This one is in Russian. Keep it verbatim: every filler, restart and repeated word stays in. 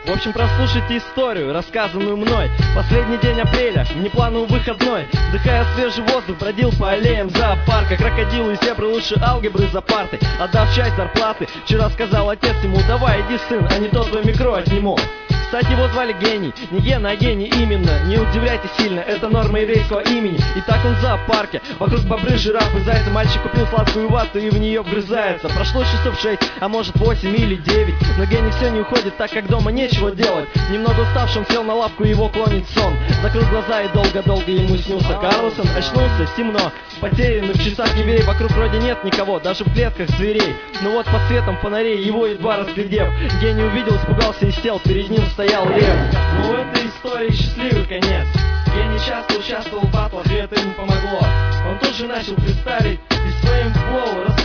В общем, прослушайте историю, рассказанную мной. Последний день апреля, внеплановый выходной. Вдыхая свежий воздух, бродил по аллеям зоопарка. Крокодилы и зебры лучше алгебры за партой. Отдав часть зарплаты, вчера сказал отец ему: давай, иди, сын, а не то твой микро отниму. Кстати, его звали Гений, не Гена, а Гений именно. Не удивляйтесь сильно, это норма еврейского имени. И так он в зоопарке, вокруг бобры, жирафы, зайцы. Мальчик купил сладкую вату и в нее вгрызается. Прошло часов шесть, а может восемь или девять. Но Гений все не уходит, так как дома нечего делать. Немного уставший, он сел на лавку, его клонит сон. Закрыл глаза и долго-долго ему снился Карлсон. Очнулся, темно, потерянный в часах еврей. Вокруг вроде нет никого, даже в клетках зверей. Но вот под светом фонарей, его едва разглядев, Гений увидел, испугался и сел, перед ним стоял лев. Ну, в этой истории счастливый конец. Гений часто участвовал в батлах, и это ему помогло. Он тут же начал представить и своим флоу